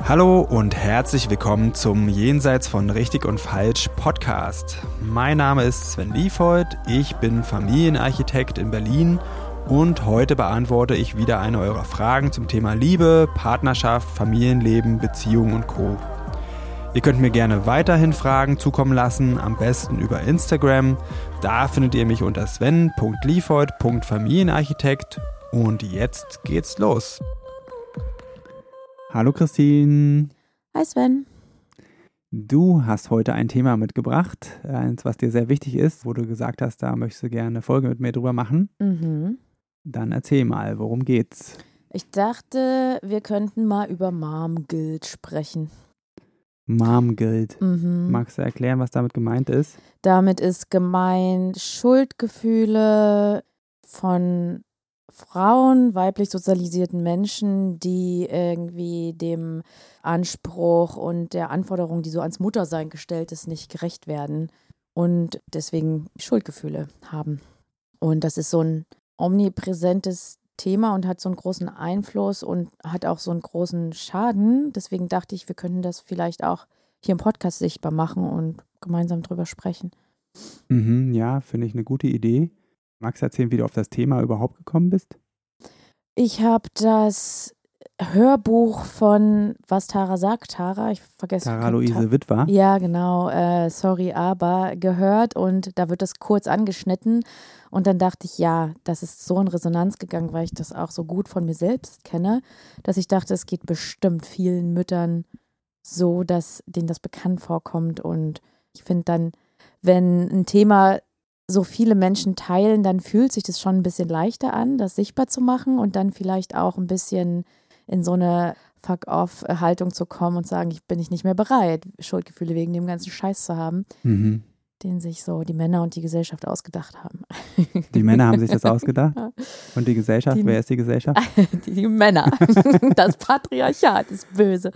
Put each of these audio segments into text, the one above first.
Hallo und herzlich willkommen zum Jenseits von Richtig und Falsch Podcast. Mein Name ist Sven Liefhold, ich bin Familienarchitekt in Berlin und heute beantworte ich wieder eine eurer Fragen zum Thema Liebe, Partnerschaft, Familienleben, Beziehungen und Co. Ihr könnt mir gerne weiterhin Fragen zukommen lassen, am besten über Instagram. Da findet ihr mich unter sven.liefhold.familienarchitekt und jetzt geht's los. Hallo Christine. Hi Sven. Du hast heute ein Thema mitgebracht, eins, was dir sehr wichtig ist, wo du gesagt hast, da möchtest du gerne eine Folge mit mir drüber machen. Dann erzähl mal, worum geht's? Ich dachte, wir könnten mal über Mom Guilt sprechen. Mom Guilt. Magst du erklären, was damit gemeint ist? Damit ist gemeint Schuldgefühle von Frauen, weiblich sozialisierten Menschen, die irgendwie dem Anspruch und der Anforderung, die so ans Muttersein gestellt ist, nicht gerecht werden und deswegen Schuldgefühle haben. Und das ist so ein omnipräsentes Thema und hat so einen großen Einfluss und hat auch so einen großen Schaden. Deswegen dachte ich, wir könnten das vielleicht auch hier im Podcast sichtbar machen und gemeinsam drüber sprechen. Ja, finde ich eine gute Idee. Magst du erzählen, wie du auf das Thema überhaupt gekommen bist? Ich habe das Hörbuch von Was Tara sagt, ich vergesse. Tara-Luise Witwer? Ja, genau, sorry, aber gehört und da wird das kurz angeschnitten und dann dachte ich, ja, das ist so in Resonanz gegangen, weil ich das auch so gut von mir selbst kenne, dass ich dachte, es geht bestimmt vielen Müttern so, dass denen das bekannt vorkommt und ich finde dann, wenn ein Thema so viele Menschen teilen, dann fühlt sich das schon ein bisschen leichter an, das sichtbar zu machen und dann vielleicht auch ein bisschen in so eine Fuck-off-Haltung zu kommen und sagen, ich bin nicht mehr bereit, Schuldgefühle wegen dem ganzen Scheiß zu haben, den sich so die Männer und die Gesellschaft ausgedacht haben. Die Männer haben sich das ausgedacht? Und die Gesellschaft, wer ist die Gesellschaft? Die Männer. Das Patriarchat ist böse.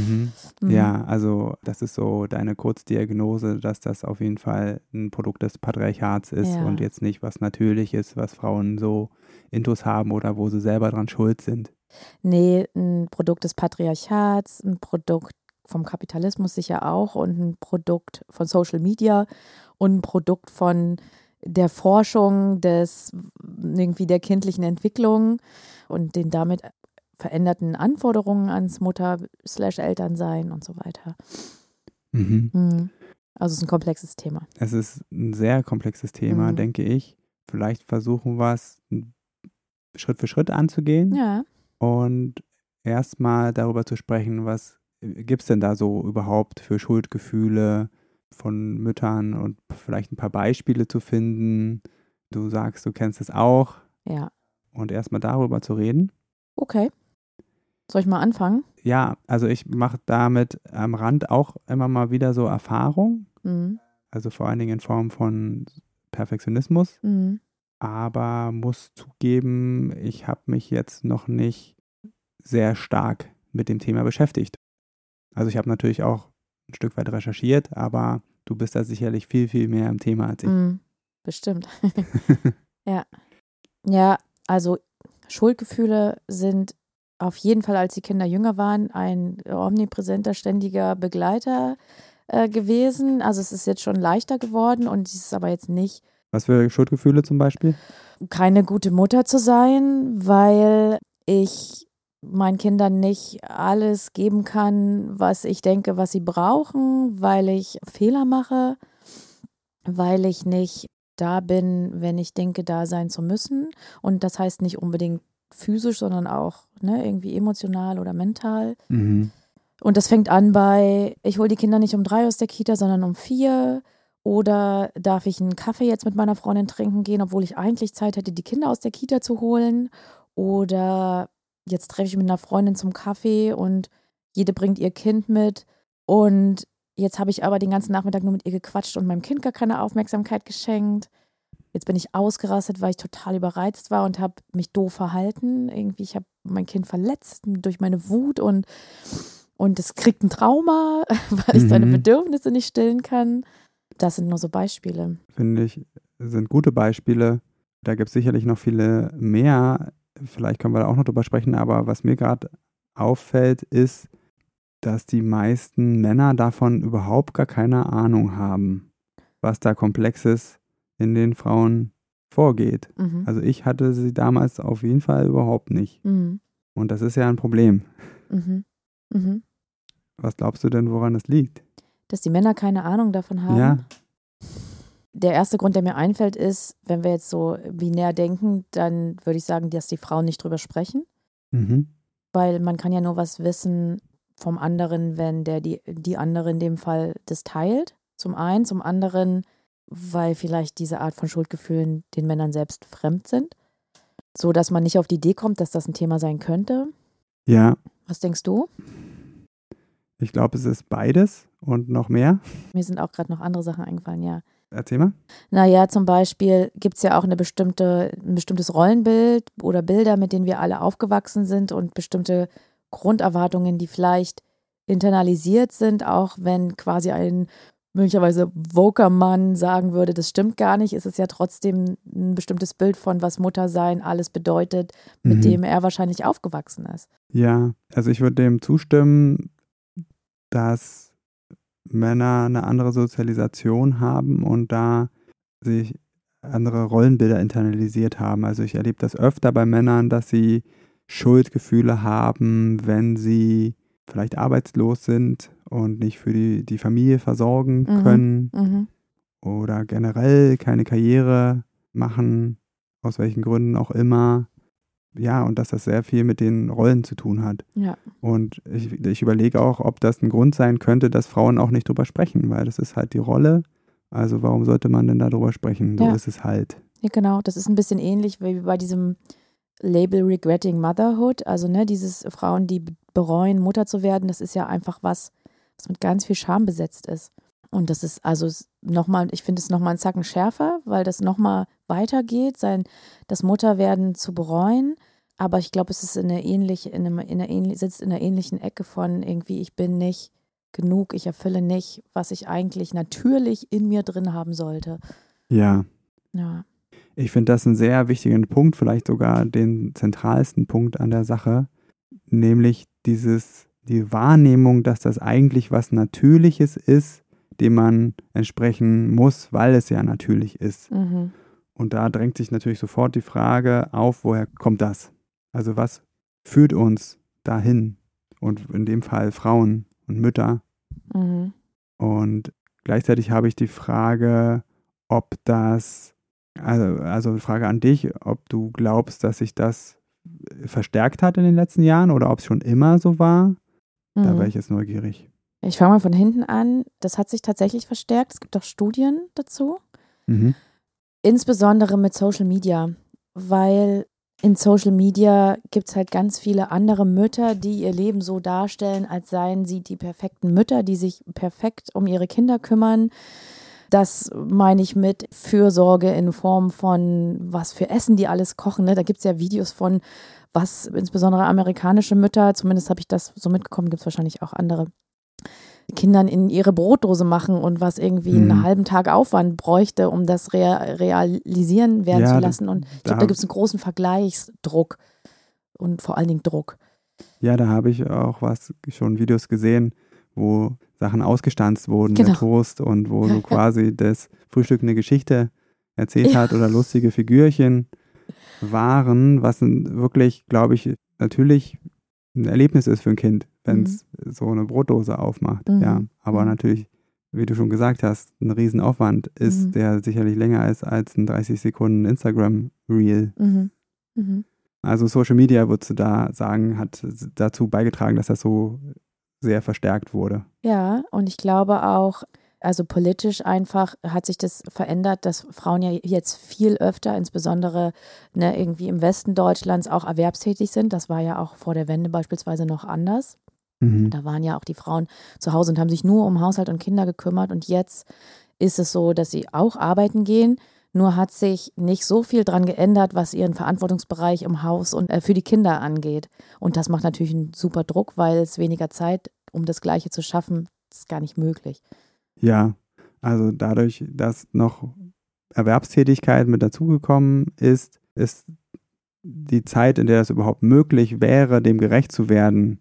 Ja, also das ist so deine Kurzdiagnose, dass das auf jeden Fall ein Produkt des Patriarchats ist und jetzt nicht was Natürliches, was Frauen so intus haben oder wo sie selber dran schuld sind. Nee, ein Produkt des Patriarchats, ein Produkt vom Kapitalismus sicher auch und ein Produkt von Social Media und ein Produkt von der Forschung irgendwie der kindlichen Entwicklung und den damit veränderten Anforderungen ans Mutter/Elternsein und so weiter. Also es ist ein komplexes Thema. Es ist ein sehr komplexes Thema, denke ich. Vielleicht versuchen wir es Schritt für Schritt anzugehen. Ja. Und erstmal darüber zu sprechen, was gibt es denn da so überhaupt für Schuldgefühle von Müttern und vielleicht ein paar Beispiele zu finden. Du sagst, du kennst es auch. Ja. Und erstmal darüber zu reden. Okay. Soll ich mal anfangen? Ja, also ich mache damit am Rand auch immer mal wieder so Erfahrung. Also vor allen Dingen in Form von Perfektionismus. Aber muss zugeben, ich habe mich jetzt noch nicht sehr stark mit dem Thema beschäftigt. Also ich habe natürlich auch ein Stück weit recherchiert, aber du bist da sicherlich viel, viel mehr im Thema als ich. Bestimmt. Ja. Ja, also Schuldgefühle sind auf jeden Fall, als die Kinder jünger waren, ein omnipräsenter, ständiger Begleiter gewesen. Also es ist jetzt schon leichter geworden und es ist aber jetzt nicht. Was für Schuldgefühle zum Beispiel? Keine gute Mutter zu sein, weil ich meinen Kindern nicht alles geben kann, was ich denke, was sie brauchen, weil ich Fehler mache, weil ich nicht da bin, wenn ich denke, da sein zu müssen. Und das heißt nicht unbedingt physisch, sondern auch irgendwie emotional oder mental. Und das fängt an bei, ich hole die Kinder nicht um 3 aus der Kita, sondern um 4. Oder darf ich einen Kaffee jetzt mit meiner Freundin trinken gehen, obwohl ich eigentlich Zeit hätte, die Kinder aus der Kita zu holen. Oder jetzt treffe ich mit einer Freundin zum Kaffee und jede bringt ihr Kind mit. Und jetzt habe ich aber den ganzen Nachmittag nur mit ihr gequatscht und meinem Kind gar keine Aufmerksamkeit geschenkt. Jetzt bin ich ausgerastet, weil ich total überreizt war und habe mich doof verhalten. Irgendwie, ich habe mein Kind verletzt durch meine Wut und es kriegt ein Trauma, weil ich seine Bedürfnisse nicht stillen kann. Das sind nur so Beispiele. Finde ich, sind gute Beispiele. Da gibt es sicherlich noch viele mehr. Vielleicht können wir da auch noch drüber sprechen, aber was mir gerade auffällt, ist, dass die meisten Männer davon überhaupt gar keine Ahnung haben, was da Komplexes in den Frauen vorgeht. Also ich hatte sie damals auf jeden Fall überhaupt nicht. Und das ist ja ein Problem. Was glaubst du denn, woran das liegt? Dass die Männer keine Ahnung davon haben? Ja. Der erste Grund, der mir einfällt, ist, wenn wir jetzt so binär denken, dann würde ich sagen, dass die Frauen nicht drüber sprechen. Weil man kann ja nur was wissen vom anderen, wenn die andere in dem Fall das teilt. Zum einen, zum anderen, weil vielleicht diese Art von Schuldgefühlen den Männern selbst fremd sind. So, dass man nicht auf die Idee kommt, dass das ein Thema sein könnte. Ja. Was denkst du? Ich glaube, es ist beides und noch mehr. Mir sind auch gerade noch andere Sachen eingefallen, ja. Erzähl mal. Naja, zum Beispiel gibt es ja auch ein bestimmtes Rollenbild oder Bilder, mit denen wir alle aufgewachsen sind und bestimmte Grunderwartungen, die vielleicht internalisiert sind, auch wenn quasi ein möglicherweise woker Mann sagen würde, das stimmt gar nicht, ist es ja trotzdem ein bestimmtes Bild von, was Muttersein alles bedeutet, mit dem er wahrscheinlich aufgewachsen ist. Ja, also ich würde dem zustimmen, dass Männer eine andere Sozialisation haben und da sich andere Rollenbilder internalisiert haben. Also ich erlebe das öfter bei Männern, dass sie Schuldgefühle haben, wenn sie vielleicht arbeitslos sind und nicht für die Familie versorgen können oder generell keine Karriere machen, aus welchen Gründen auch immer. Ja, und dass das sehr viel mit den Rollen zu tun hat. Ja. Und ich überlege auch, ob das ein Grund sein könnte, dass Frauen auch nicht drüber sprechen, weil das ist halt die Rolle. Also warum sollte man denn darüber sprechen? So ist es halt. Ja, genau. Das ist ein bisschen ähnlich wie bei diesem Label Regretting Motherhood. Also dieses Frauen, die bereuen, Mutter zu werden, das ist ja einfach was mit ganz viel Scham besetzt ist. Und das ist also nochmal, ich finde es nochmal einen Zacken schärfer, weil das nochmal weitergeht, das Mutterwerden zu bereuen. Aber ich glaube, es ist sitzt in einer ähnlichen Ecke von irgendwie, ich bin nicht genug, ich erfülle nicht, was ich eigentlich natürlich in mir drin haben sollte. Ja. Ja. Ich finde das einen sehr wichtigen Punkt, vielleicht sogar den zentralsten Punkt an der Sache, nämlich die Wahrnehmung, dass das eigentlich was Natürliches ist, dem man entsprechen muss, weil es ja natürlich ist. Und da drängt sich natürlich sofort die Frage auf, woher kommt das? Also was führt uns dahin? Und in dem Fall Frauen und Mütter. Und gleichzeitig habe ich die Frage, ob das, also Frage an dich, ob du glaubst, dass sich das verstärkt hat in den letzten Jahren oder ob es schon immer so war. Da wäre ich jetzt neugierig. Ich fange mal von hinten an. Das hat sich tatsächlich verstärkt. Es gibt auch Studien dazu. Insbesondere mit Social Media, weil in Social Media gibt es halt ganz viele andere Mütter, die ihr Leben so darstellen, als seien sie die perfekten Mütter, die sich perfekt um ihre Kinder kümmern. Das meine ich mit Fürsorge in Form von, was für Essen die alles kochen. Ne? Da gibt es ja Videos von, was insbesondere amerikanische Mütter, zumindest habe ich das so mitbekommen, gibt es wahrscheinlich auch andere, Kindern in ihre Brotdose machen und was irgendwie einen halben Tag Aufwand bräuchte, um das realisieren werden zu lassen. Und ich glaube, da gibt es einen großen Vergleichsdruck und vor allen Dingen Druck. Ja, da habe ich auch schon Videos gesehen, wo Sachen ausgestanzt wurden, der Toast, und wo so quasi das Frühstück eine Geschichte erzählt hat oder lustige Figürchen waren, was wirklich, glaube ich, natürlich ein Erlebnis ist für ein Kind, wenn es so eine Brotdose aufmacht. Ja, aber natürlich, wie du schon gesagt hast, ein Riesenaufwand ist, der sicherlich länger ist als ein 30 Sekunden Instagram-Reel. Also Social Media, würdest du da sagen, hat dazu beigetragen, dass das so sehr verstärkt wurde. Ja, und ich glaube auch, also politisch einfach hat sich das verändert, dass Frauen ja jetzt viel öfter, insbesondere irgendwie im Westen Deutschlands, auch erwerbstätig sind. Das war ja auch vor der Wende beispielsweise noch anders. Da waren ja auch die Frauen zu Hause und haben sich nur um Haushalt und Kinder gekümmert. Und jetzt ist es so, dass sie auch arbeiten gehen. Nur hat sich nicht so viel dran geändert, was ihren Verantwortungsbereich im Haus und für die Kinder angeht. Und das macht natürlich einen super Druck, weil es weniger Zeit, um das Gleiche zu schaffen, ist gar nicht möglich. Ja, also dadurch, dass noch Erwerbstätigkeit mit dazugekommen ist die Zeit, in der es überhaupt möglich wäre, dem gerecht zu werden,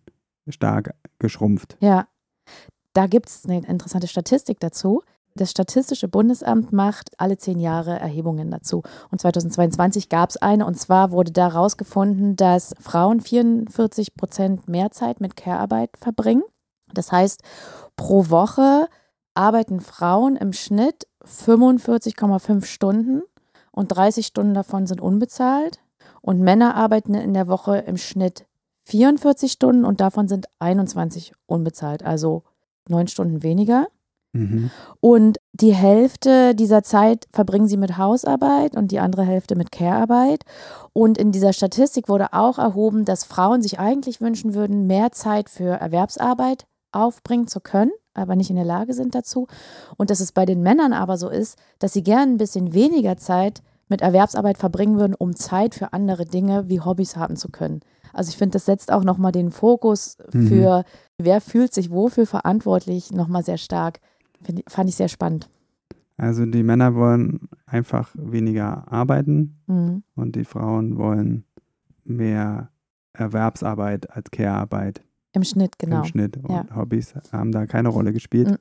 stark geschrumpft. Ja, da gibt es eine interessante Statistik dazu. Das Statistische Bundesamt macht alle 10 Jahre Erhebungen dazu. Und 2022 gab es eine, und zwar wurde da rausgefunden, dass Frauen 44% mehr Zeit mit Care-Arbeit verbringen. Das heißt, pro Woche arbeiten Frauen im Schnitt 45,5 Stunden und 30 Stunden davon sind unbezahlt. Und Männer arbeiten in der Woche im Schnitt 44 Stunden und davon sind 21 unbezahlt, also 9 Stunden weniger. Mhm. Und die Hälfte dieser Zeit verbringen sie mit Hausarbeit und die andere Hälfte mit Care-Arbeit. Und in dieser Statistik wurde auch erhoben, dass Frauen sich eigentlich wünschen würden, mehr Zeit für Erwerbsarbeit aufbringen zu können, aber nicht in der Lage sind dazu. Und dass es bei den Männern aber so ist, dass sie gern ein bisschen weniger Zeit mit Erwerbsarbeit verbringen würden, um Zeit für andere Dinge wie Hobbys haben zu können. Also ich finde, das setzt auch nochmal den Fokus für, wer fühlt sich wofür verantwortlich, nochmal sehr stark. Fand ich sehr spannend. Also die Männer wollen einfach weniger arbeiten und die Frauen wollen mehr Erwerbsarbeit als Care-Arbeit. Im Schnitt, genau. Im Schnitt. Und Hobbys haben da keine Rolle gespielt.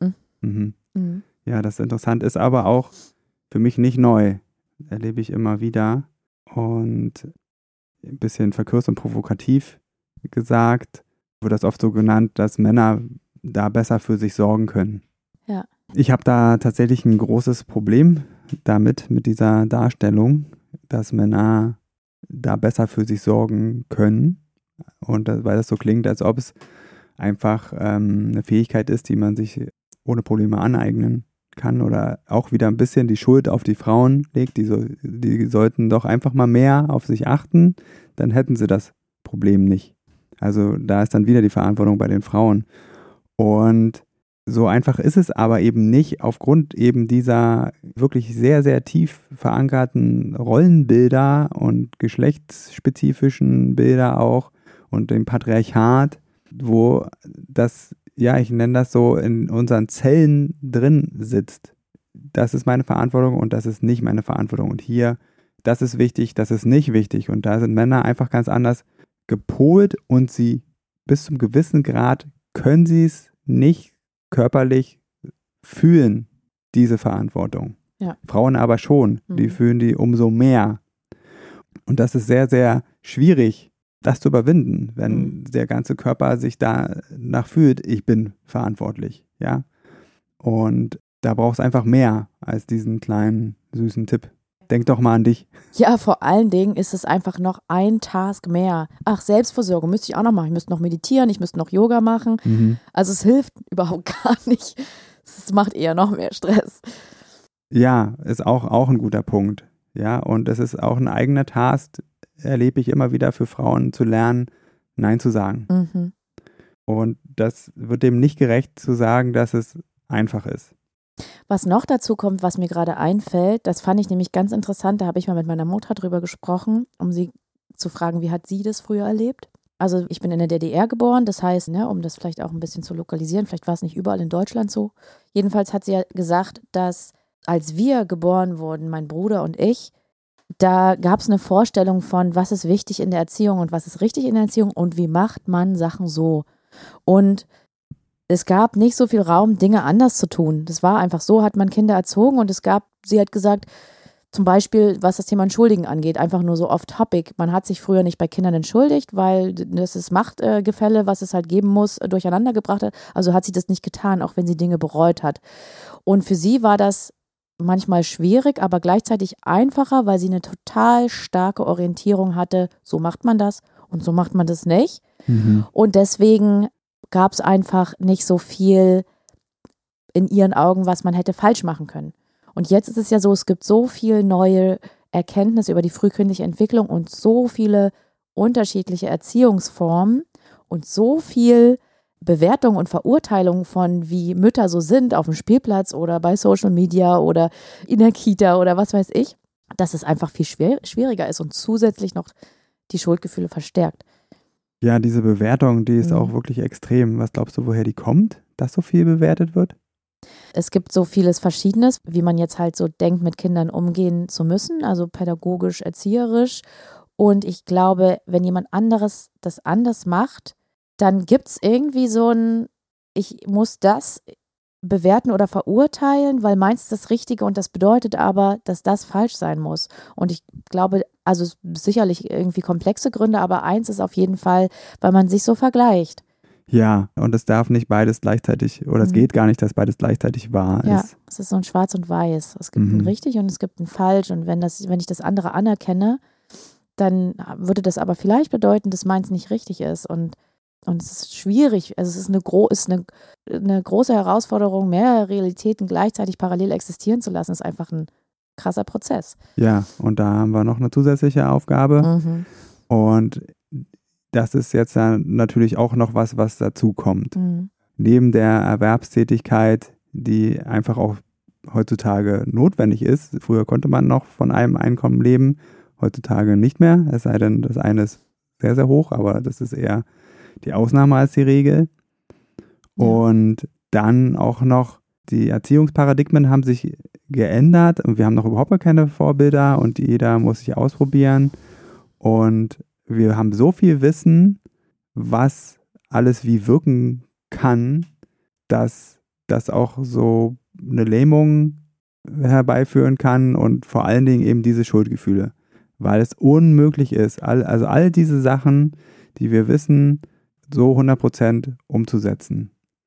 Ja, das ist interessant. Ist aber auch für mich nicht neu. Erlebe ich immer wieder. Und ein bisschen verkürzt und provokativ gesagt, wird das oft so genannt, dass Männer da besser für sich sorgen können. Ja. Ich habe da tatsächlich ein großes Problem mit dieser Darstellung, dass Männer da besser für sich sorgen können. Und weil das so klingt, als ob es einfach eine Fähigkeit ist, die man sich ohne Probleme aneignen kann oder auch wieder ein bisschen die Schuld auf die Frauen legt. Die sollten doch einfach mal mehr auf sich achten, dann hätten sie das Problem nicht. Also da ist dann wieder die Verantwortung bei den Frauen. Und so einfach ist es aber eben nicht, aufgrund eben dieser wirklich sehr, sehr tief verankerten Rollenbilder und geschlechtsspezifischen Bilder auch und dem Patriarchat, wo das, ja, ich nenne das so, in unseren Zellen drin sitzt. Das ist meine Verantwortung und das ist nicht meine Verantwortung. Und hier, das ist wichtig, das ist nicht wichtig. Und da sind Männer einfach ganz anders gepolt und sie bis zum gewissen Grad können sie es nicht körperlich fühlen, diese Verantwortung. Ja. Frauen aber schon, die fühlen die umso mehr. Und das ist sehr, sehr schwierig, das zu überwinden, wenn der ganze Körper sich danach fühlt, ich bin verantwortlich, ja. Und da braucht es einfach mehr als diesen kleinen, süßen Tipp. Denk doch mal an dich. Ja, vor allen Dingen ist es einfach noch ein Task mehr. Ach, Selbstversorgung müsste ich auch noch machen. Ich müsste noch meditieren, ich müsste noch Yoga machen. Also es hilft überhaupt gar nicht. Es macht eher noch mehr Stress. Ja, ist auch ein guter Punkt. Ja, und es ist auch ein eigener Task, erlebe ich immer wieder für Frauen, zu lernen, Nein zu sagen. Und das wird dem nicht gerecht zu sagen, dass es einfach ist. Was noch dazu kommt, was mir gerade einfällt, das fand ich nämlich ganz interessant, da habe ich mal mit meiner Mutter drüber gesprochen, um sie zu fragen, wie hat sie das früher erlebt? Also ich bin in der DDR geboren, das heißt, um das vielleicht auch ein bisschen zu lokalisieren, vielleicht war es nicht überall in Deutschland so. Jedenfalls hat sie ja gesagt, dass als wir geboren wurden, mein Bruder und ich, da gab es eine Vorstellung von, was ist wichtig in der Erziehung und was ist richtig in der Erziehung und wie macht man Sachen so. Und es gab nicht so viel Raum, Dinge anders zu tun. Das war einfach so, hat man Kinder erzogen und sie hat gesagt, zum Beispiel, was das Thema Entschuldigen angeht, einfach nur so off-topic. Man hat sich früher nicht bei Kindern entschuldigt, weil das ist Machtgefälle, was es halt geben muss, durcheinander gebracht hat. Also hat sie das nicht getan, auch wenn sie Dinge bereut hat. Und für sie war das manchmal schwierig, aber gleichzeitig einfacher, weil sie eine total starke Orientierung hatte. So macht man das und so macht man das nicht. Und deswegen gab es einfach nicht so viel in ihren Augen, was man hätte falsch machen können. Und jetzt ist es ja so, es gibt so viel neue Erkenntnisse über die frühkindliche Entwicklung und so viele unterschiedliche Erziehungsformen und so viel Bewertung und Verurteilung von, wie Mütter so sind auf dem Spielplatz oder bei Social Media oder in der Kita oder was weiß ich, dass es einfach viel schwieriger ist und zusätzlich noch die Schuldgefühle verstärkt. Ja, diese Bewertung, die ist auch wirklich extrem. Was glaubst du, woher die kommt, dass so viel bewertet wird? Es gibt so vieles Verschiedenes, wie man jetzt halt so denkt, mit Kindern umgehen zu müssen, also pädagogisch, erzieherisch. Und ich glaube, wenn jemand anderes das anders macht, dann gibt es irgendwie so ein, ich muss das bewerten oder verurteilen, weil meins ist das Richtige und das bedeutet aber, dass das falsch sein muss. Und ich glaube, also sicherlich irgendwie komplexe Gründe, aber eins ist auf jeden Fall, weil man sich so vergleicht. Ja, und es darf nicht beides gleichzeitig, oder es geht gar nicht, dass beides gleichzeitig wahr Ja, ist. es ist so ein Schwarz und Weiß. Es gibt ein richtig und es gibt ein falsch. Und wenn ich das andere anerkenne, dann würde das aber vielleicht bedeuten, dass meins nicht richtig ist. Und es ist schwierig. Also es ist eine große Herausforderung, mehrere Realitäten gleichzeitig parallel existieren zu lassen. Das ist einfach ein krasser Prozess. Ja, und da haben wir noch eine zusätzliche Aufgabe. Und das ist jetzt natürlich auch noch was dazu kommt. Neben der Erwerbstätigkeit, die einfach auch heutzutage notwendig ist. Früher konnte man noch von einem Einkommen leben, heutzutage nicht mehr. Es sei denn, das eine ist sehr, sehr hoch, aber das ist eher die Ausnahme als die Regel. Ja. Und dann auch noch, die Erziehungsparadigmen haben sich geändert und wir haben noch überhaupt keine Vorbilder und jeder muss sich ausprobieren. Und wir haben so viel Wissen, was alles wie wirken kann, dass das auch so eine Lähmung herbeiführen kann und vor allen Dingen eben diese Schuldgefühle, weil es unmöglich ist, also all diese Sachen, die wir wissen, so 100% umzusetzen.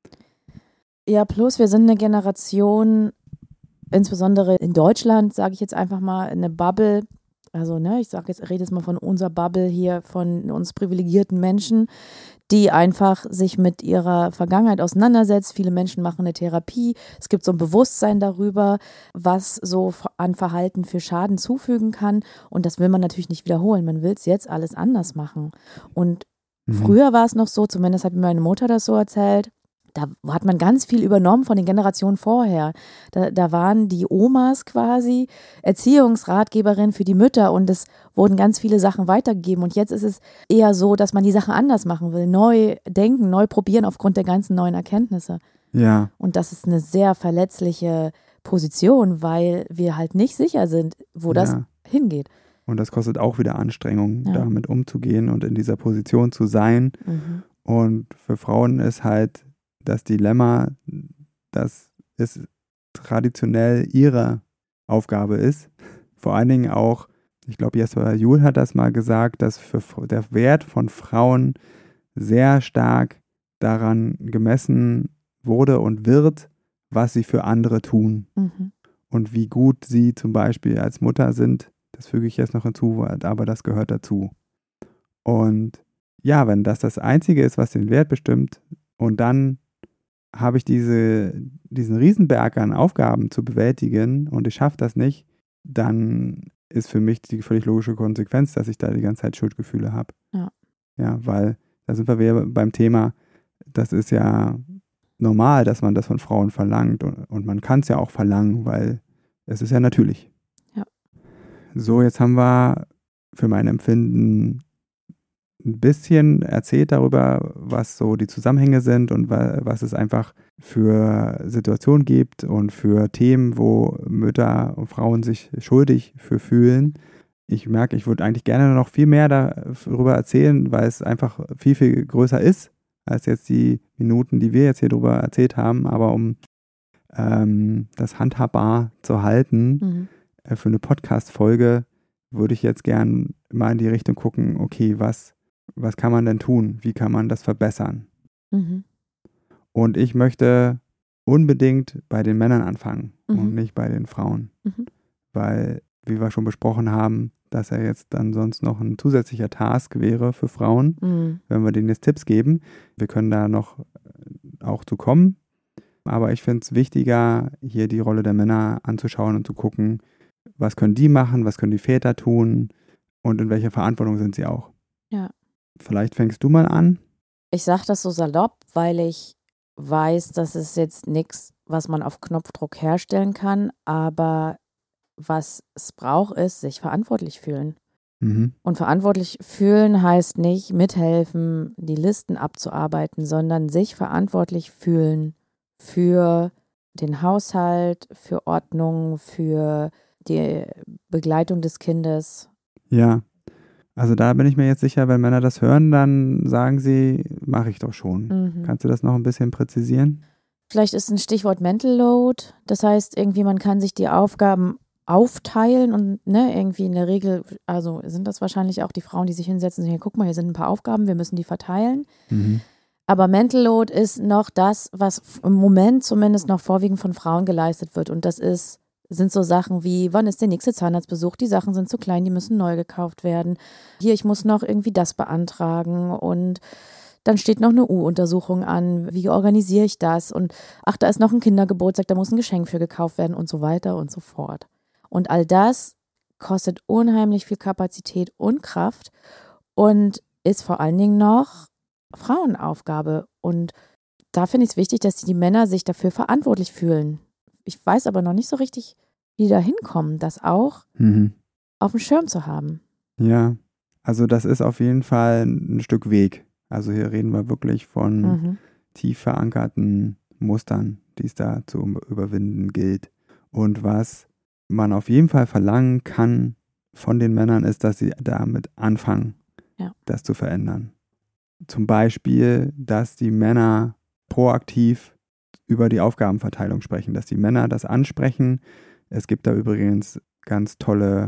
Ja, plus wir sind eine Generation, insbesondere in Deutschland, sage ich jetzt einfach mal, eine Bubble. Also, rede jetzt mal von unserer Bubble hier, von uns privilegierten Menschen, die einfach sich mit ihrer Vergangenheit auseinandersetzt. Viele Menschen machen eine Therapie. Es gibt so ein Bewusstsein darüber, was so an Verhalten für Schaden zufügen kann. Und das will man natürlich nicht wiederholen. Man will es jetzt alles anders machen. Und früher war es noch so, zumindest hat mir meine Mutter das so erzählt, da hat man ganz viel übernommen von den Generationen vorher. Da waren die Omas quasi Erziehungsratgeberinnen für die Mütter und es wurden ganz viele Sachen weitergegeben. Und jetzt ist es eher so, dass man die Sachen anders machen will, neu denken, neu probieren aufgrund der ganzen neuen Erkenntnisse. Ja. Und das ist eine sehr verletzliche Position, weil wir halt nicht sicher sind, wo das hingeht. Und das kostet auch wieder Anstrengung, damit umzugehen und in dieser Position zu sein. Und für Frauen ist halt das Dilemma, dass es traditionell ihre Aufgabe ist. Vor allen Dingen auch, ich glaube, Jesper Juhl hat das mal gesagt, dass der Wert von Frauen sehr stark daran gemessen wurde und wird, was sie für andere tun. Und wie gut sie zum Beispiel als Mutter sind, das füge ich jetzt noch hinzu, aber das gehört dazu. Und ja, wenn das Einzige ist, was den Wert bestimmt, und dann habe ich diesen Riesenberg an Aufgaben zu bewältigen und ich schaffe das nicht, dann ist für mich die völlig logische Konsequenz, dass ich da die ganze Zeit Schuldgefühle habe. Ja, weil da sind wir wieder beim Thema, das ist ja normal, dass man das von Frauen verlangt und man kann es ja auch verlangen, weil es ist ja natürlich. Ja. So, jetzt haben wir für mein Empfinden ein bisschen erzählt darüber, was so die Zusammenhänge sind und was es einfach für Situationen gibt und für Themen, wo Mütter und Frauen sich schuldig für fühlen. Ich merke, ich würde eigentlich gerne noch viel mehr darüber erzählen, weil es einfach viel, viel größer ist, als jetzt die Minuten, die wir jetzt hier drüber erzählt haben. Aber um das handhabbar zu halten, für eine Podcast-Folge würde ich jetzt gern mal in die Richtung gucken, okay, was kann man denn tun? Wie kann man das verbessern? Und ich möchte unbedingt bei den Männern anfangen und nicht bei den Frauen. Weil, wie wir schon besprochen haben, dass er jetzt dann sonst noch ein zusätzlicher Task wäre für Frauen, wenn wir denen jetzt Tipps geben. Wir können da noch auch zu kommen. Aber ich finde es wichtiger, hier die Rolle der Männer anzuschauen und zu gucken, was können die machen, was können die Väter tun und in welcher Verantwortung sind sie auch. Ja. Vielleicht fängst du mal an. Ich sage das so salopp, weil ich weiß, dass es jetzt nichts, was man auf Knopfdruck herstellen kann, aber was es braucht, ist, sich verantwortlich fühlen. Und verantwortlich fühlen heißt nicht mithelfen, die Listen abzuarbeiten, sondern sich verantwortlich fühlen für den Haushalt, für Ordnung, für die Begleitung des Kindes. Ja, Also da bin ich mir jetzt sicher, wenn Männer das hören, dann sagen sie, mache ich doch schon. Kannst du das noch ein bisschen präzisieren? Vielleicht ist ein Stichwort Mental Load. Das heißt, irgendwie man kann sich die Aufgaben aufteilen und ne, irgendwie in der Regel, also sind das wahrscheinlich auch die Frauen, die sich hinsetzen und sagen, guck mal, hier sind ein paar Aufgaben, wir müssen die verteilen. Aber Mental Load ist noch das, was im Moment zumindest noch vorwiegend von Frauen geleistet wird. Und das sind so Sachen wie, wann ist der nächste Zahnarztbesuch? Die Sachen sind zu klein, die müssen neu gekauft werden. Hier, ich muss noch irgendwie das beantragen und dann steht noch eine U-Untersuchung an. Wie organisiere ich das? Und ach, da ist noch ein Kindergeburtstag, da muss ein Geschenk für gekauft werden und so weiter und so fort. Und all das kostet unheimlich viel Kapazität und Kraft und ist vor allen Dingen noch Frauenaufgabe. Und da finde ich es wichtig, dass die Männer sich dafür verantwortlich fühlen. Ich weiß aber noch nicht so richtig, wie die da hinkommen, das auch auf dem Schirm zu haben. Ja, also das ist auf jeden Fall ein Stück Weg. Also hier reden wir wirklich von tief verankerten Mustern, die es da zu überwinden gilt. Und was man auf jeden Fall verlangen kann von den Männern, ist, dass sie damit anfangen, das zu verändern. Zum Beispiel, dass die Männer proaktiv über die Aufgabenverteilung sprechen, dass die Männer das ansprechen. Es gibt da übrigens ganz tolle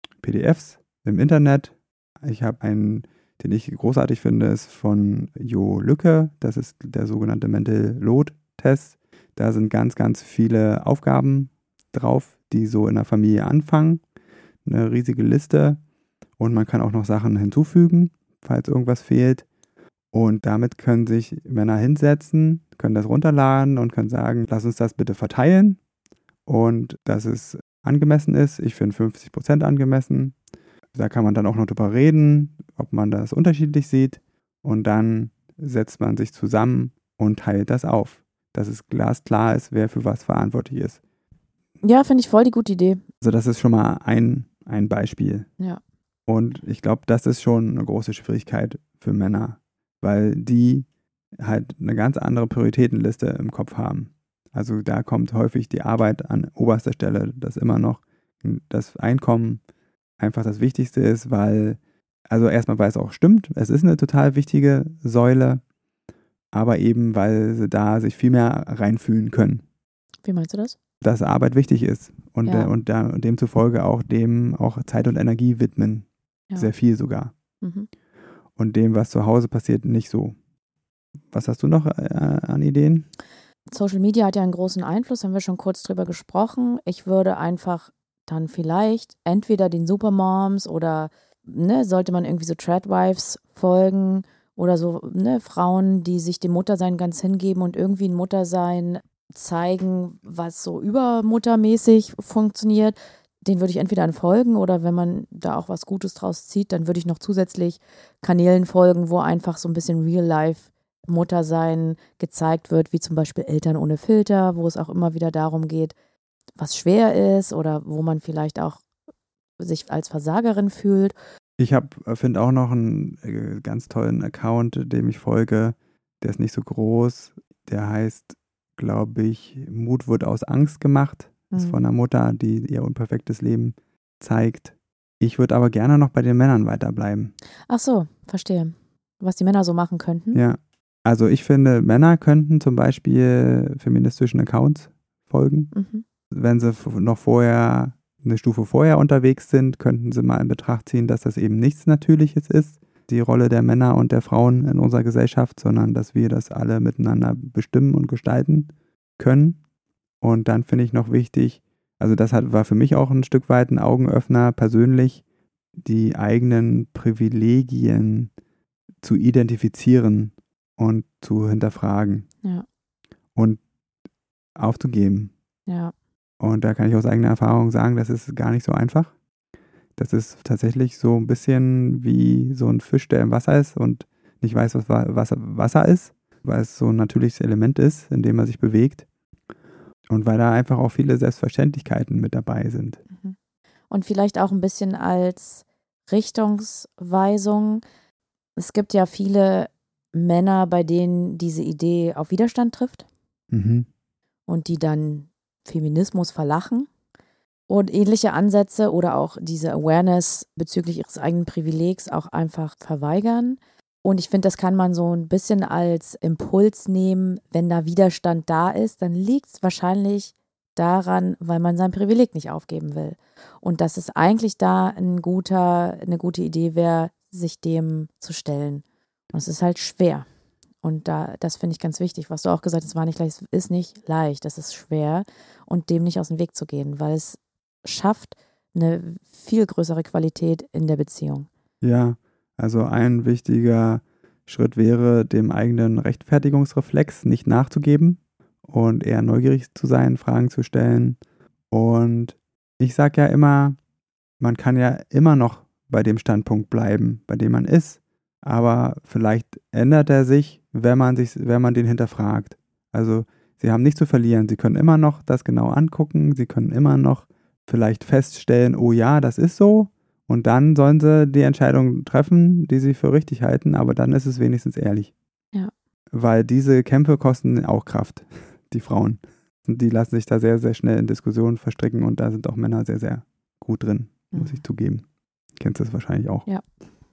PDFs im Internet. Ich habe einen, den ich großartig finde, ist von Jo Lücke. Das ist der sogenannte Mental Load Test. Da sind ganz, ganz viele Aufgaben drauf, die so in der Familie anfangen. Eine riesige Liste. Und man kann auch noch Sachen hinzufügen, falls irgendwas fehlt. Und damit können sich Männer hinsetzen, können das runterladen und können sagen, lass uns das bitte verteilen und dass es angemessen ist. Ich finde 50% angemessen. Da kann man dann auch noch drüber reden, ob man das unterschiedlich sieht. Und dann setzt man sich zusammen und teilt das auf, dass es glasklar ist, wer für was verantwortlich ist. Ja, finde ich voll die gute Idee. Also das ist schon mal ein Beispiel. Ja. Und ich glaube, das ist schon eine große Schwierigkeit für Männer, weil die halt eine ganz andere Prioritätenliste im Kopf haben. Also da kommt häufig die Arbeit an oberster Stelle, dass immer noch das Einkommen einfach das Wichtigste ist, weil, also erstmal, weil es auch stimmt, es ist eine total wichtige Säule, aber eben, weil sie da sich viel mehr reinfühlen können. Wie meinst du das? Dass Arbeit wichtig ist und demzufolge auch dem auch Zeit und Energie widmen. Ja. Sehr viel sogar. Und dem, was zu Hause passiert, nicht so. Was hast du noch an Ideen? Social Media hat ja einen großen Einfluss, haben wir schon kurz drüber gesprochen. Ich würde einfach dann vielleicht entweder den Supermoms oder sollte man irgendwie so Tradwives folgen oder so Frauen, die sich dem Muttersein ganz hingeben und irgendwie ein Muttersein zeigen, was so übermuttermäßig funktioniert. Den würde ich entweder folgen oder wenn man da auch was Gutes draus zieht, dann würde ich noch zusätzlich Kanälen folgen, wo einfach so ein bisschen Real-Life-Muttersein gezeigt wird, wie zum Beispiel Eltern ohne Filter, wo es auch immer wieder darum geht, was schwer ist oder wo man vielleicht auch sich als Versagerin fühlt. Ich finde auch noch einen ganz tollen Account, dem ich folge. Der ist nicht so groß. Der heißt, glaube ich, Mut wird aus Angst gemacht. Das ist von einer Mutter, die ihr unperfektes Leben zeigt. Ich würde aber gerne noch bei den Männern weiterbleiben. Ach so, verstehe. Was die Männer so machen könnten. Ja, also ich finde, Männer könnten zum Beispiel feministischen Accounts folgen. Wenn sie noch vorher, eine Stufe vorher unterwegs sind, könnten sie mal in Betracht ziehen, dass das eben nichts Natürliches ist, die Rolle der Männer und der Frauen in unserer Gesellschaft, sondern dass wir das alle miteinander bestimmen und gestalten können. Und dann finde ich noch wichtig, also das war für mich auch ein Stück weit ein Augenöffner persönlich, die eigenen Privilegien zu identifizieren und zu hinterfragen. Ja. Und aufzugeben. Ja. Und da kann ich aus eigener Erfahrung sagen, das ist gar nicht so einfach. Das ist tatsächlich so ein bisschen wie so ein Fisch, der im Wasser ist und nicht weiß, was Wasser ist, weil es so ein natürliches Element ist, in dem er sich bewegt. Und weil da einfach auch viele Selbstverständlichkeiten mit dabei sind. Und vielleicht auch ein bisschen als Richtungsweisung. Es gibt ja viele Männer, bei denen diese Idee auf Widerstand trifft und die dann Feminismus verlachen Und ähnliche Ansätze oder auch diese Awareness bezüglich ihres eigenen Privilegs auch einfach verweigern. Und ich finde, das kann man so ein bisschen als Impuls nehmen, wenn da Widerstand da ist, dann liegt es wahrscheinlich daran, weil man sein Privileg nicht aufgeben will. Und dass es eigentlich da eine gute Idee wäre, sich dem zu stellen. Und es ist halt schwer. Und das finde ich ganz wichtig, was du auch gesagt hast, war nicht leicht, es ist nicht leicht, es ist schwer und dem nicht aus dem Weg zu gehen, weil es schafft eine viel größere Qualität in der Beziehung. Ja, also ein wichtiger Schritt wäre, dem eigenen Rechtfertigungsreflex nicht nachzugeben und eher neugierig zu sein, Fragen zu stellen. Und ich sage ja immer, man kann ja immer noch bei dem Standpunkt bleiben, bei dem man ist. Aber vielleicht ändert er sich, wenn man den hinterfragt. Also sie haben nichts zu verlieren. Sie können immer noch das genau angucken. Sie können immer noch vielleicht feststellen, oh ja, das ist so. Und dann sollen sie die Entscheidung treffen, die sie für richtig halten. Aber dann ist es wenigstens ehrlich. Ja. Weil diese Kämpfe kosten auch Kraft, die Frauen. Und die lassen sich da sehr, sehr schnell in Diskussionen verstricken. Und da sind auch Männer sehr, sehr gut drin, muss ich zugeben. Kennst du das wahrscheinlich auch. Ja.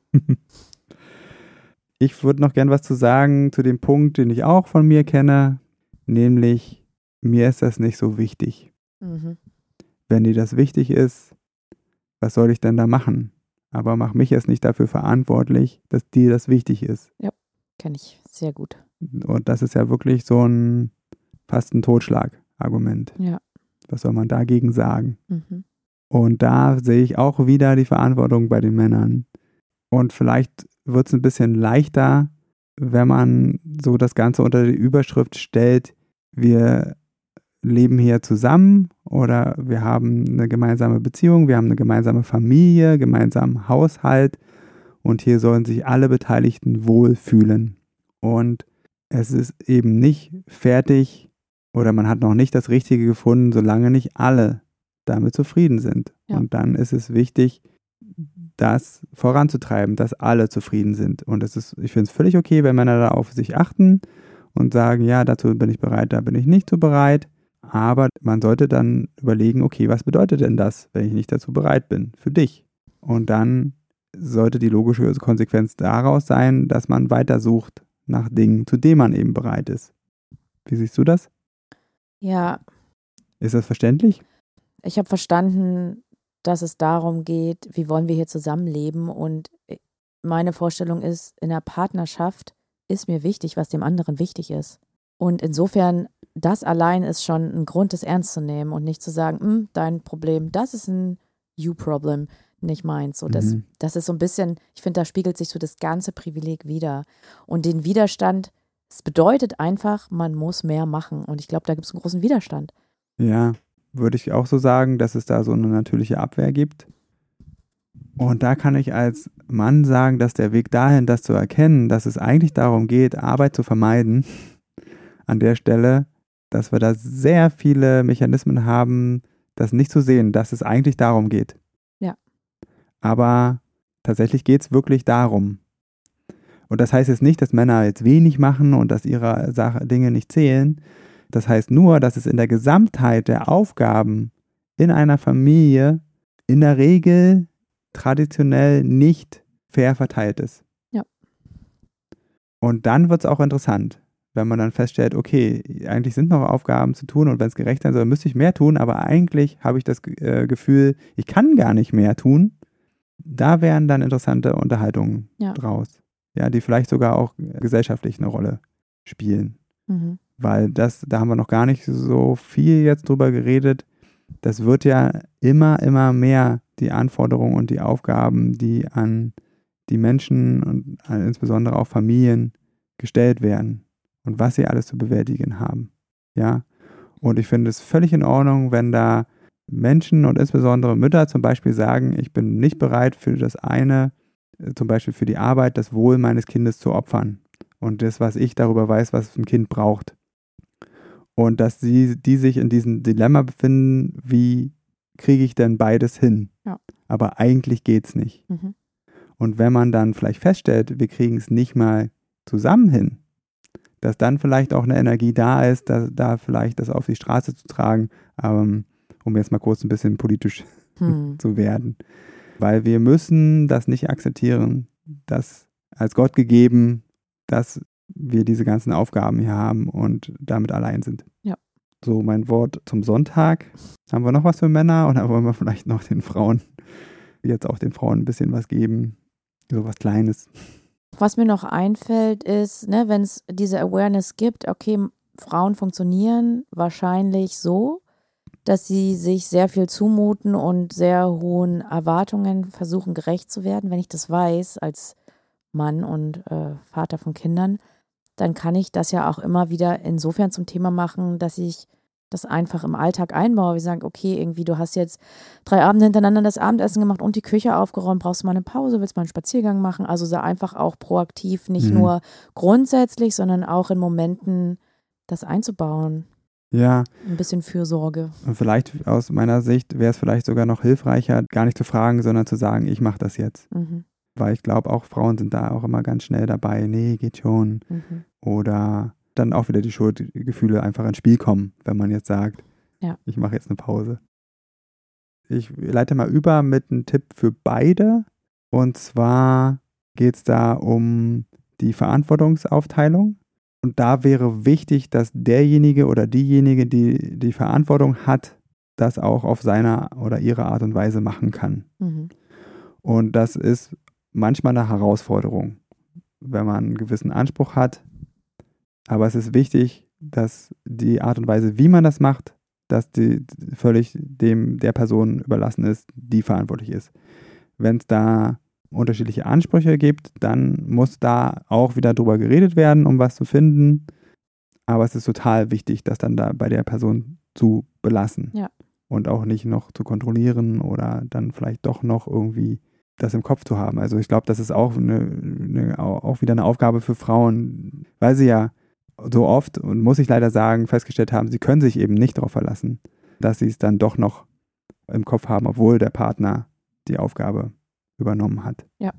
Ich würde noch gern was zu sagen zu dem Punkt, den ich auch von mir kenne, nämlich mir ist das nicht so wichtig. Mhm. Wenn dir das wichtig ist, was soll ich denn da machen? Aber mach mich jetzt nicht dafür verantwortlich, dass dir das wichtig ist. Ja, kenne ich sehr gut. Und das ist ja wirklich so fast ein Totschlagargument. Ja. Was soll man dagegen sagen? Mhm. Und da sehe ich auch wieder die Verantwortung bei den Männern. Und vielleicht wird es ein bisschen leichter, wenn man so das Ganze unter die Überschrift stellt, wir leben hier zusammen oder wir haben eine gemeinsame Beziehung, wir haben eine gemeinsame Familie, gemeinsamen Haushalt und hier sollen sich alle Beteiligten wohlfühlen. Und es ist eben nicht fertig oder man hat noch nicht das Richtige gefunden, solange nicht alle damit zufrieden sind. Ja. Und dann ist es wichtig, das voranzutreiben, dass alle zufrieden sind. Und ich finde es völlig okay, wenn Männer da auf sich achten und sagen, ja, dazu bin ich bereit, da bin ich nicht so bereit. Aber man sollte dann überlegen, okay, was bedeutet denn das, wenn ich nicht dazu bereit bin, für dich? Und dann sollte die logische Konsequenz daraus sein, dass man weitersucht nach Dingen, zu denen man eben bereit ist. Wie siehst du das? Ja. Ist das verständlich? Ich habe verstanden, dass es darum geht, wie wollen wir hier zusammenleben, und meine Vorstellung ist, in der Partnerschaft ist mir wichtig, was dem anderen wichtig ist. Und insofern, das allein ist schon ein Grund, das ernst zu nehmen und nicht zu sagen, dein Problem, das ist ein You-Problem, nicht meins. So, das ist so ein bisschen, ich finde, da spiegelt sich so das ganze Privileg wider. Und den Widerstand, es bedeutet einfach, man muss mehr machen. Und ich glaube, da gibt es einen großen Widerstand. Ja, würde ich auch so sagen, dass es da so eine natürliche Abwehr gibt. Und da kann ich als Mann sagen, dass der Weg dahin, das zu erkennen, dass es eigentlich darum geht, Arbeit zu vermeiden, an der Stelle, dass wir da sehr viele Mechanismen haben, das nicht zu sehen, dass es eigentlich darum geht. Ja. Aber tatsächlich geht es wirklich darum. Und das heißt jetzt nicht, dass Männer jetzt wenig machen und dass ihre Dinge nicht zählen. Das heißt nur, dass es in der Gesamtheit der Aufgaben in einer Familie in der Regel traditionell nicht fair verteilt ist. Ja. Und dann wird es auch interessant, wenn man dann feststellt, okay, eigentlich sind noch Aufgaben zu tun und wenn es gerecht sein soll, müsste ich mehr tun, aber eigentlich habe ich das Gefühl, ich kann gar nicht mehr tun. Da wären dann interessante Unterhaltungen draus. Ja, die vielleicht sogar auch gesellschaftlich eine Rolle spielen. Mhm. Weil da haben wir noch gar nicht so viel jetzt drüber geredet. Das wird ja immer mehr die Anforderungen und die Aufgaben, die an die Menschen und insbesondere auch Familien gestellt werden und was sie alles zu bewältigen haben. Ja, und ich finde es völlig in Ordnung, wenn da Menschen und insbesondere Mütter zum Beispiel sagen, ich bin nicht bereit für das eine, zum Beispiel für die Arbeit, das Wohl meines Kindes zu opfern und das, was ich darüber weiß, was ein Kind braucht. Und dass die sich in diesem Dilemma befinden, wie kriege ich denn beides hin? Ja. Aber eigentlich geht's nicht. Mhm. Und wenn man dann vielleicht feststellt, wir kriegen es nicht mal zusammen hin, dass dann vielleicht auch eine Energie da ist, da vielleicht das auf die Straße zu tragen, um jetzt mal kurz ein bisschen politisch zu werden. Weil wir müssen das nicht akzeptieren, dass als Gott gegeben, dass wir diese ganzen Aufgaben hier haben und damit allein sind. Ja. So, mein Wort zum Sonntag. Haben wir noch was für Männer oder wollen wir vielleicht noch den Frauen, jetzt auch den Frauen ein bisschen was geben? So was Kleines. Was mir noch einfällt ist, ne, wenn es diese Awareness gibt, okay, Frauen funktionieren wahrscheinlich so, dass sie sich sehr viel zumuten und sehr hohen Erwartungen versuchen gerecht zu werden. Wenn ich das weiß als Mann und Vater von Kindern, dann kann ich das ja auch immer wieder insofern zum Thema machen, dass ich das einfach im Alltag einbaue. Wir sagen, okay, irgendwie du hast jetzt 3 Abende hintereinander das Abendessen gemacht und die Küche aufgeräumt, brauchst du mal eine Pause, willst mal einen Spaziergang machen? Also sei einfach auch proaktiv, nicht nur grundsätzlich, sondern auch in Momenten das einzubauen. Ja. Ein bisschen Fürsorge. Und vielleicht aus meiner Sicht wäre es vielleicht sogar noch hilfreicher, gar nicht zu fragen, sondern zu sagen, ich mache das jetzt. Weil ich glaube, auch Frauen sind da auch immer ganz schnell dabei, nee, geht schon. Oder dann auch wieder die Schuldgefühle einfach ins Spiel kommen, wenn man jetzt sagt, ich mache jetzt eine Pause. Ich leite mal über mit einem Tipp für beide. Und zwar geht es da um die Verantwortungsaufteilung. Und da wäre wichtig, dass derjenige oder diejenige, die die Verantwortung hat, das auch auf seine oder ihre Art und Weise machen kann. Und das ist manchmal eine Herausforderung, wenn man einen gewissen Anspruch hat. Aber es ist wichtig, dass die Art und Weise, wie man das macht, dass die völlig der Person überlassen ist, die verantwortlich ist. Wenn es da unterschiedliche Ansprüche gibt, dann muss da auch wieder drüber geredet werden, um was zu finden. Aber es ist total wichtig, das dann da bei der Person zu belassen. Ja. Und auch nicht noch zu kontrollieren oder dann vielleicht doch noch irgendwie das im Kopf zu haben. Also ich glaube, das ist auch auch wieder eine Aufgabe für Frauen, weil sie ja so oft, und muss ich leider sagen, festgestellt haben, sie können sich eben nicht darauf verlassen, dass sie es dann doch noch im Kopf haben, obwohl der Partner die Aufgabe übernommen hat. Ja.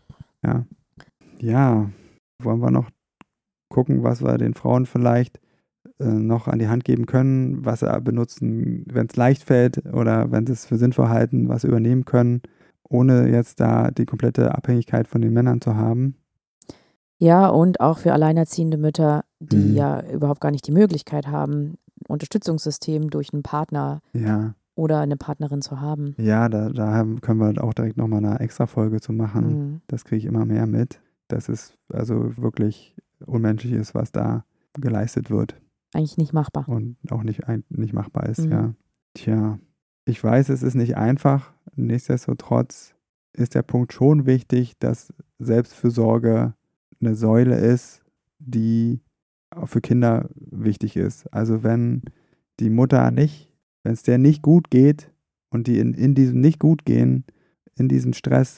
Ja, wollen wir noch gucken, was wir den Frauen vielleicht noch an die Hand geben können, was sie benutzen, wenn es leicht fällt oder wenn sie es für sinnvoll halten, was sie übernehmen können, ohne jetzt da die komplette Abhängigkeit von den Männern zu haben. Ja, und auch für alleinerziehende Mütter, die ja überhaupt gar nicht die Möglichkeit haben, Unterstützungssystem durch einen Partner oder eine Partnerin zu haben. Ja, da können wir auch direkt nochmal eine extra Folge zu machen. Das kriege ich immer mehr mit, dass es also wirklich unmenschlich ist, was da geleistet wird. Eigentlich nicht machbar. Und auch nicht machbar ist, ja. Tja, ich weiß, es ist nicht einfach. Nichtsdestotrotz ist der Punkt schon wichtig, dass Selbstfürsorge eine Säule ist, die auch für Kinder wichtig ist. Also wenn die Mutter wenn es der nicht gut geht und die in diesem nicht gut gehen, in diesem Stress,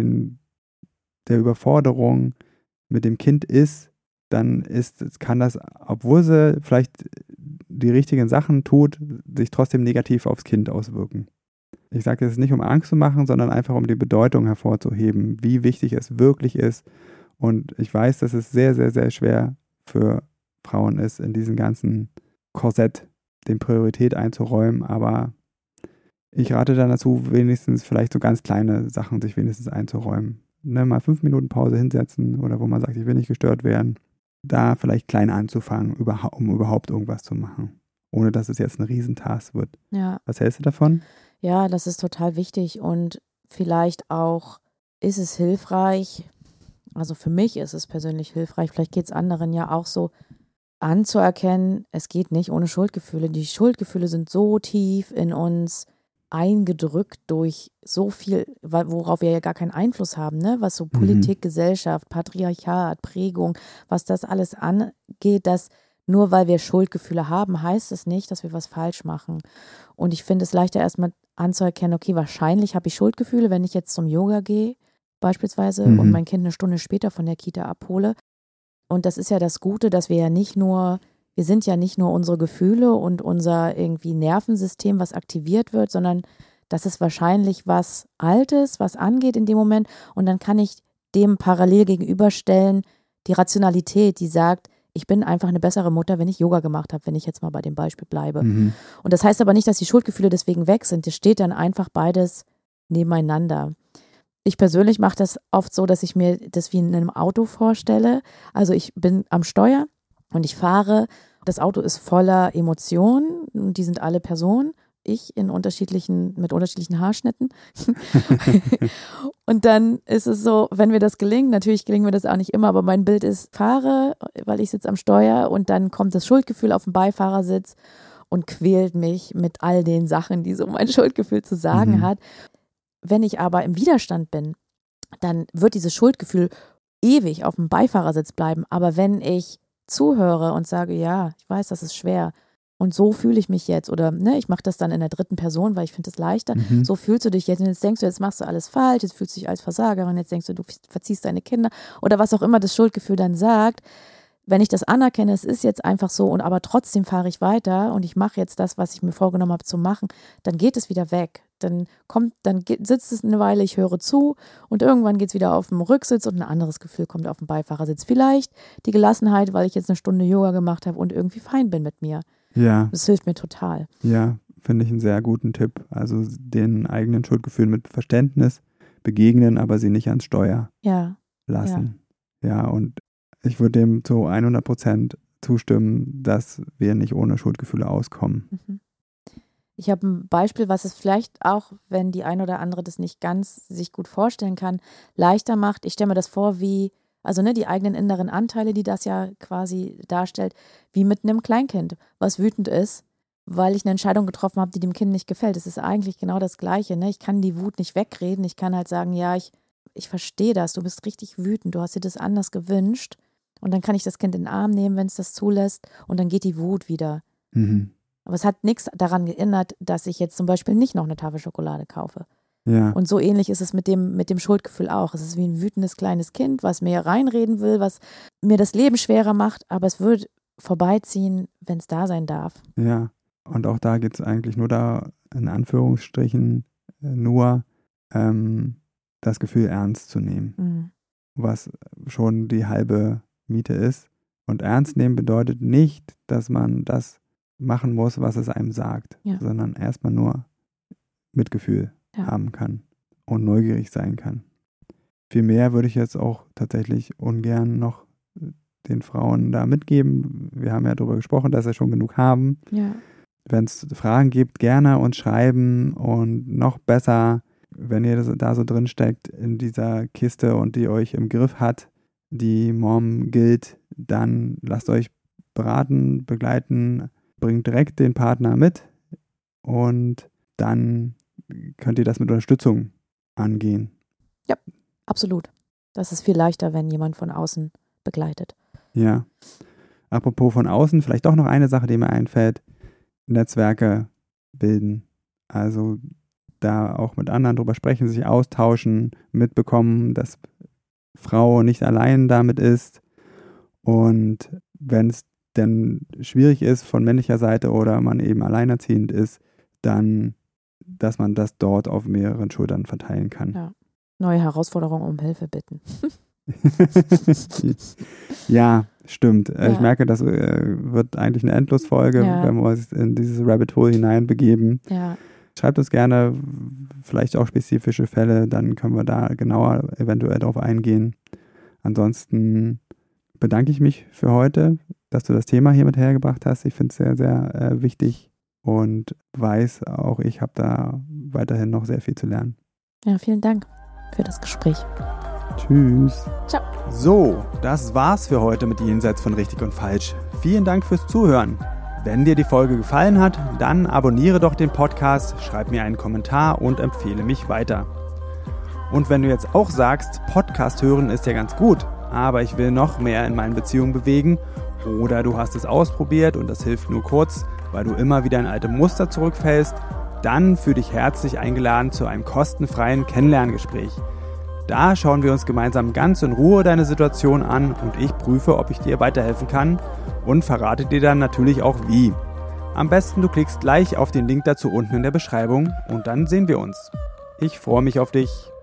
der Überforderung mit dem Kind ist, dann kann das, obwohl sie vielleicht die richtigen Sachen tut, sich trotzdem negativ aufs Kind auswirken. Ich sage das nicht, um Angst zu machen, sondern einfach, um die Bedeutung hervorzuheben, wie wichtig es wirklich ist. Und ich weiß, dass es sehr, sehr, sehr schwer für Frauen ist, in diesem ganzen Korsett den Priorität einzuräumen, aber ich rate dann dazu, wenigstens vielleicht so ganz kleine Sachen sich wenigstens einzuräumen. Ne, mal 5 Minuten Pause hinsetzen oder wo man sagt, ich will nicht gestört werden. Da vielleicht klein anzufangen, um überhaupt irgendwas zu machen, ohne dass es jetzt ein Riesentask wird. Ja. Was hältst du davon? Ja, das ist total wichtig und vielleicht auch ist es hilfreich, also für mich ist es persönlich hilfreich, vielleicht geht es anderen ja auch so, anzuerkennen, es geht nicht ohne Schuldgefühle. Die Schuldgefühle sind so tief in uns eingedrückt durch so viel, worauf wir ja gar keinen Einfluss haben, ne? Was so Politik, Gesellschaft, Patriarchat, Prägung, was das alles angeht, dass nur weil wir Schuldgefühle haben, heißt es nicht, dass wir was falsch machen. Und ich finde es leichter erstmal anzuerkennen, okay, wahrscheinlich habe ich Schuldgefühle, wenn ich jetzt zum Yoga gehe beispielsweise und mein Kind eine Stunde später von der Kita abhole. Und das ist ja das Gute, dass wir sind ja nicht nur unsere Gefühle und unser irgendwie Nervensystem, was aktiviert wird, sondern das ist wahrscheinlich was Altes, was angeht in dem Moment. Und dann kann ich dem parallel gegenüberstellen, die Rationalität, die sagt, Ich bin einfach eine bessere Mutter, wenn ich Yoga gemacht habe, wenn ich jetzt mal bei dem Beispiel bleibe. Und das heißt aber nicht, dass die Schuldgefühle deswegen weg sind. Es steht dann einfach beides nebeneinander. Ich persönlich mache das oft so, dass ich mir das wie in einem Auto vorstelle. Also ich bin am Steuer und ich fahre. Das Auto ist voller Emotionen und die sind alle Personen. Ich mit unterschiedlichen Haarschnitten. Und dann ist es so, wenn mir das gelingt, natürlich gelingt mir das auch nicht immer, aber mein Bild ist, fahre, weil ich sitze am Steuer und dann kommt das Schuldgefühl auf den Beifahrersitz und quält mich mit all den Sachen, die so mein Schuldgefühl zu sagen hat. Wenn ich aber im Widerstand bin, dann wird dieses Schuldgefühl ewig auf dem Beifahrersitz bleiben. Aber wenn ich zuhöre und sage, ja, ich weiß, das ist schwer und so fühle ich mich jetzt oder ich mache das dann in der dritten Person, weil ich finde es leichter, so fühlst du dich jetzt und jetzt denkst du, jetzt machst du alles falsch, jetzt fühlst du dich als Versagerin, jetzt denkst du verziehst deine Kinder oder was auch immer das Schuldgefühl dann sagt. Wenn ich das anerkenne, es ist jetzt einfach so und aber trotzdem fahre ich weiter und ich mache jetzt das, was ich mir vorgenommen habe zu machen, dann geht es wieder weg. Dann sitzt es eine Weile, ich höre zu und irgendwann geht es wieder auf dem Rücksitz und ein anderes Gefühl kommt auf dem Beifahrersitz. Vielleicht die Gelassenheit, weil ich jetzt eine Stunde Yoga gemacht habe und irgendwie fein bin mit mir. Ja. Das hilft mir total. Ja, finde ich einen sehr guten Tipp. Also den eigenen Schuldgefühlen mit Verständnis begegnen, aber sie nicht ans Steuer lassen. Ja, und ich würde dem zu 100% zustimmen, dass wir nicht ohne Schuldgefühle auskommen. Ich habe ein Beispiel, was es vielleicht auch, wenn die ein oder andere das nicht ganz sich gut vorstellen kann, leichter macht. Ich stelle mir das vor wie, also die eigenen inneren Anteile, die das ja quasi darstellt, wie mit einem Kleinkind, was wütend ist, weil ich eine Entscheidung getroffen habe, die dem Kind nicht gefällt. Es ist eigentlich genau das Gleiche. Ich kann die Wut nicht wegreden. Ich kann halt sagen, ja, ich verstehe das, du bist richtig wütend, du hast dir das anders gewünscht. Und dann kann ich das Kind in den Arm nehmen, wenn es das zulässt und dann geht die Wut wieder. Aber es hat nichts daran geändert, dass ich jetzt zum Beispiel nicht noch eine Tafel Schokolade kaufe. Ja. Und so ähnlich ist es mit dem Schuldgefühl auch. Es ist wie ein wütendes kleines Kind, was mir reinreden will, was mir das Leben schwerer macht, aber es wird vorbeiziehen, wenn es da sein darf. Ja, und auch da geht es eigentlich nur da, in Anführungsstrichen, nur das Gefühl ernst zu nehmen, was schon die halbe Miete ist. Und ernst nehmen bedeutet nicht, dass man das machen muss, was es einem sagt, sondern erstmal nur Mitgefühl haben kann und neugierig sein kann. Viel mehr würde ich jetzt auch tatsächlich ungern noch den Frauen da mitgeben. Wir haben ja darüber gesprochen, dass sie schon genug haben. Ja. Wenn es Fragen gibt, gerne uns schreiben und noch besser, wenn ihr da so drin steckt in dieser Kiste und die euch im Griff hat, die Mom gilt, dann lasst euch beraten, begleiten, bringt direkt den Partner mit und dann könnt ihr das mit Unterstützung angehen. Ja, absolut. Das ist viel leichter, wenn jemand von außen begleitet. Ja. Apropos von außen, vielleicht doch noch eine Sache, die mir einfällt. Netzwerke bilden. Also da auch mit anderen drüber sprechen, sich austauschen, mitbekommen, dass Frau nicht allein damit ist. Und wenn es denn schwierig ist von männlicher Seite oder man eben alleinerziehend ist, dann, dass man das dort auf mehreren Schultern verteilen kann. Ja. Neue Herausforderungen, um Hilfe bitten. Ja, stimmt. Ja. Ich merke, das wird eigentlich eine Endlosfolge, wenn wir uns in dieses Rabbit Hole hineinbegeben. Ja. Schreibt uns gerne vielleicht auch spezifische Fälle, dann können wir da genauer eventuell drauf eingehen. Ansonsten bedanke ich mich für heute, dass du das Thema hier mit hergebracht hast. Ich finde es sehr, sehr wichtig und weiß auch, ich habe da weiterhin noch sehr viel zu lernen. Ja, vielen Dank für das Gespräch. Tschüss. Ciao. So, das war's für heute mit Jenseits von Richtig und Falsch. Vielen Dank fürs Zuhören. Wenn dir die Folge gefallen hat, dann abonniere doch den Podcast, schreib mir einen Kommentar und empfehle mich weiter. Und wenn du jetzt auch sagst, Podcast hören ist ja ganz gut, aber ich will noch mehr in meinen Beziehungen bewegen oder du hast es ausprobiert und das hilft nur kurz, weil du immer wieder in alte Muster zurückfällst, dann fühl dich herzlich eingeladen zu einem kostenfreien Kennenlerngespräch. Da schauen wir uns gemeinsam ganz in Ruhe deine Situation an und ich prüfe, ob ich dir weiterhelfen kann und verrate dir dann natürlich auch wie. Am besten du klickst gleich auf den Link dazu unten in der Beschreibung und dann sehen wir uns. Ich freue mich auf dich.